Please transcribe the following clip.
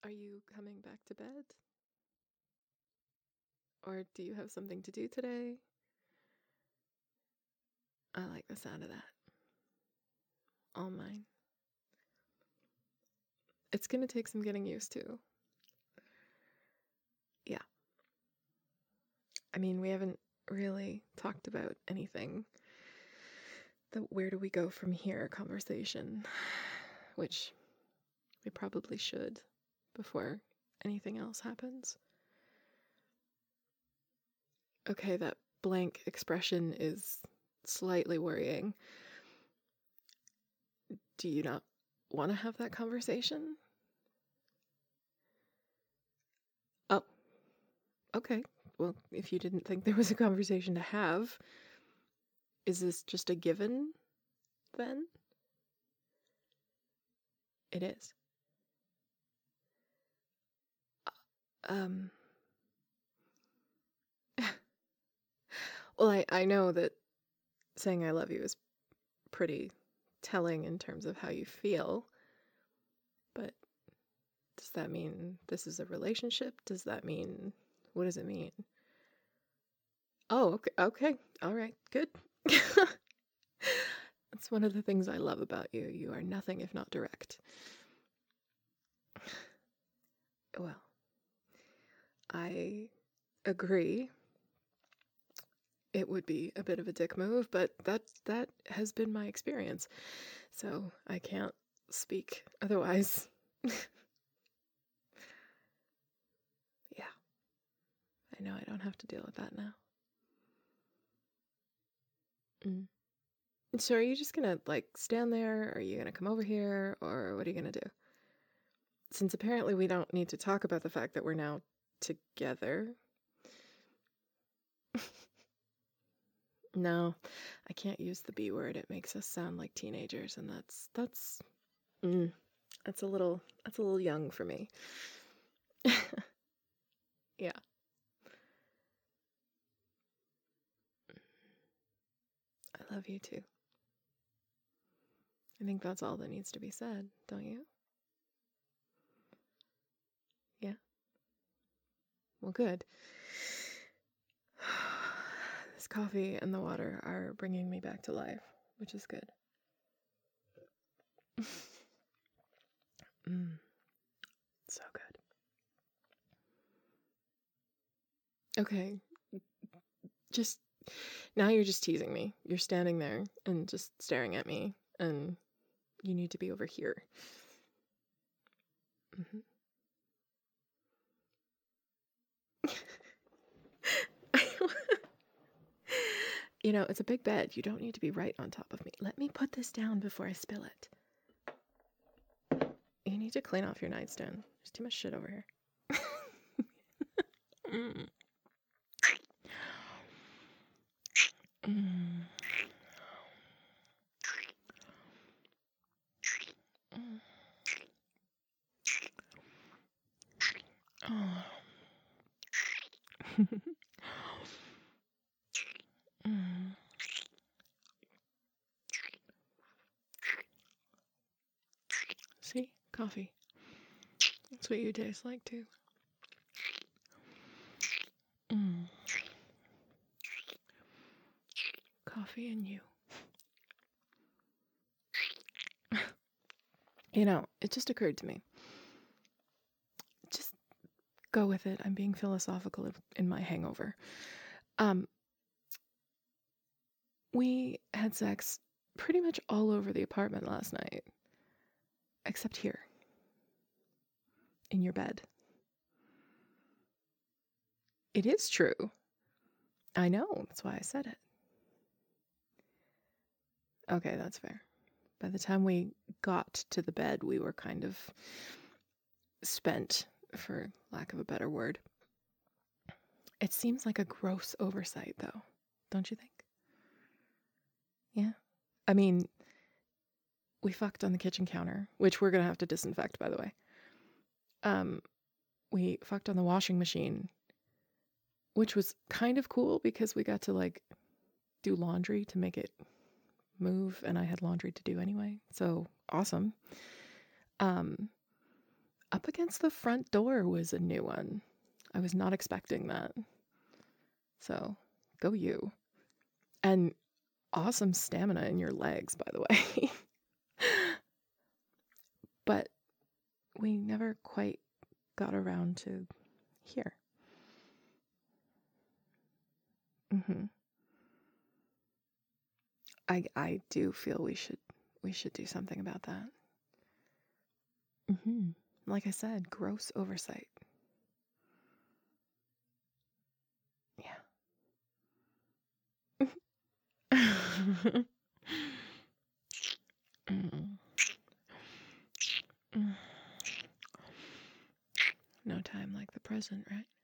Are you coming back to bed? Or do you have something to do today? I like the sound of that. All mine. It's gonna take some getting used to. Yeah. I mean, we haven't really talked about anything. The where do we go from here conversation, which we probably should before anything else happens. Okay, that blank expression is slightly worrying. Do you not want to have that conversation? Oh, okay. Well, if you didn't think there was a conversation to have, is this just a given then? It is. Um, well, I know that saying I love you is pretty telling in terms of how you feel, but does that mean this is a relationship? Does that mean, what does it mean? Oh, okay, all right, good. That's one of the things I love about you. You are nothing if not direct. Well, I agree. It would be a bit of a dick move, but that has been my experience, so I can't speak otherwise. Yeah, I know I don't have to deal with that now. So are you just gonna, like, stand there, or are you gonna come over here, or what are you gonna do? Since apparently we don't need to talk about the fact that we're now together. No, I can't use the B word. It makes us sound like teenagers, and that's a little young for me. Yeah. I love you too. I think that's all that needs to be said, don't you? Yeah. Well, good. This coffee and the water are bringing me back to life, which is good. So good. Okay, just now you're just teasing me. You're standing there and just staring at me, and you need to be over here. Mm-hmm. You know, it's a big bed. You don't need to be right on top of me. Let me put this down before I spill it. You need to clean off your nightstand. There's too much shit over here. Mm. Mm. Mm. Oh. Mm. See? Coffee. That's what you taste like, too. Mm. Coffee and you. You know, it just occurred to me. Just go with it. I'm being philosophical in my hangover. We had sex pretty much all over the apartment last night, except here, in your bed. It is true. I know, that's why I said it. Okay, that's fair. By the time we got to the bed, we were kind of spent, for lack of a better word. It seems like a gross oversight, though, don't you think? Yeah. I mean, we fucked on the kitchen counter, which we're gonna have to disinfect, by the way. We fucked on the washing machine, which was kind of cool because we got to, like, do laundry to make it move, and I had laundry to do anyway, so awesome. Up against the front door was a new one. I was not expecting that. So, go you. And awesome stamina in your legs, by the way. But we never quite got around to here. Mm-hmm. I do feel we should do something about that. Mm-hmm. Like I said, gross oversight. Yeah. Mm. Mm. No time like the present, right?